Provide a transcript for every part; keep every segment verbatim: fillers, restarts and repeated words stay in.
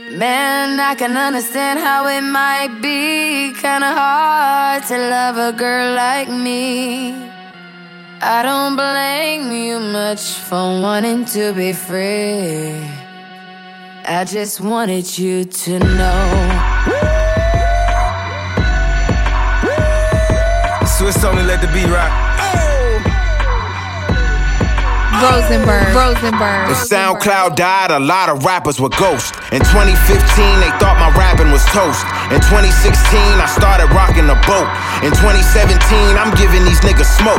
Man, I can understand how it might be kinda hard to love a girl like me. I don't blame you much for wanting to be free. I just wanted you to know. Swiss only let the beat rock. Rosenberg, Rosenberg. If SoundCloud died, a lot of rappers were ghosts. In twenty fifteen, they thought my rapping was toast. In twenty sixteen, I started rocking the boat. In twenty seventeen, I'm giving these niggas smoke.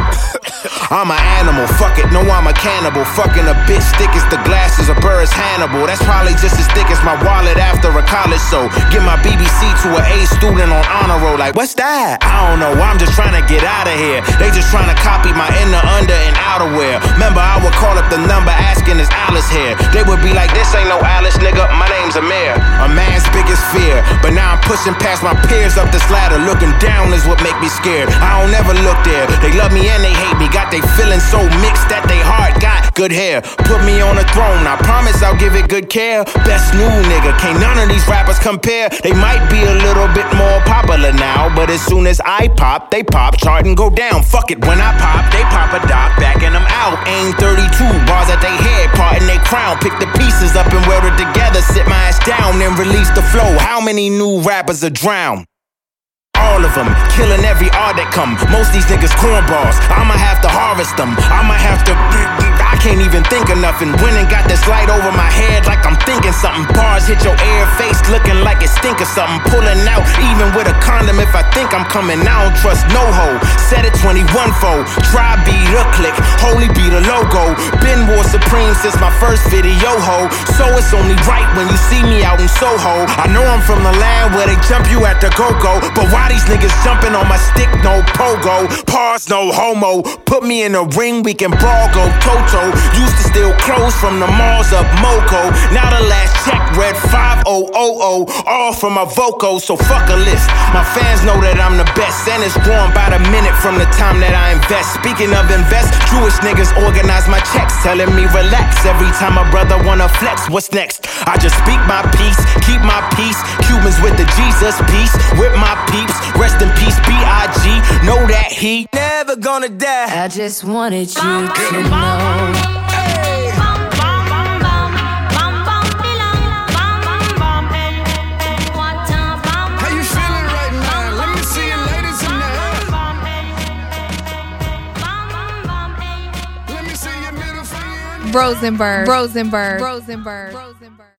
I'm an animal, fuck it, no I'm a cannibal. Fucking a bitch thick as the glasses of Burris Hannibal. That's probably just as thick as my wallet after a college show. Give my B B C to an A student on honor roll. Like, what's that? I don't know, I'm just trying to get out of here. They just trying to copy my inner, under, and outerwear. Remember, I would call up the number asking is Alice here. They would be like, this ain't no Alice, nigga, my name's Amir. A man's biggest fear, but now I'm pushing past my peers up this ladder. Looking down is what make me scared. I don't ever look there. They love me and they hate me. Got they feeling so mixed that they heart got good hair. Put me on a throne, I promise I'll give it good care. Best new nigga, can't none of these rappers compare. They might be a little bit more popular now, but as soon as I pop, they pop, chart and go down. Fuck it, when I pop, they pop a dot, backing them out. Aim thirty-two, bars at they head, part in they crown. Pick the pieces up and weld it together, sit my ass down, then release the flow. How many new rappers are drowned? All of them, killing every art that come. Most these niggas cornballs, I'ma have to harvest them. I'ma have to, I can't even think of nothing. Went and got this light over my head like I'm thinking something. Bars hit your air face looking like it stink or something. Pulling out even with a condom if I think I'm coming. I don't trust no hoe. Set it twenty-one fold. Try be the click, holy be the logo. Been war supreme since my first video ho. So it's only right when you see me out in Soho. I know I'm from the land where they jump you at the go-go, but why these niggas jumping on my stick, no pogo. Pause, no homo. Put me in a ring, we can brawl, go Toto. Used to steal clothes from the malls of Moco. Now the last check read five thousand, all from a Voco, so fuck a list. My fans know that I'm the best, and it's growing by the minute from the time that I invest. Speaking of invest, Jewish niggas organize my checks, telling me relax. Every time a brother wanna flex, what's next? I just speak my peace, keep my peace. Cubans with the Jesus peace, with my peeps. Rest in peace, B I G Know that he never gonna die. I just wanted you to know. How you feeling right now? Let me see you ladies in there. Let me see your middle finger. Rosenberg, Rosenberg, Rosenberg, Rosenberg.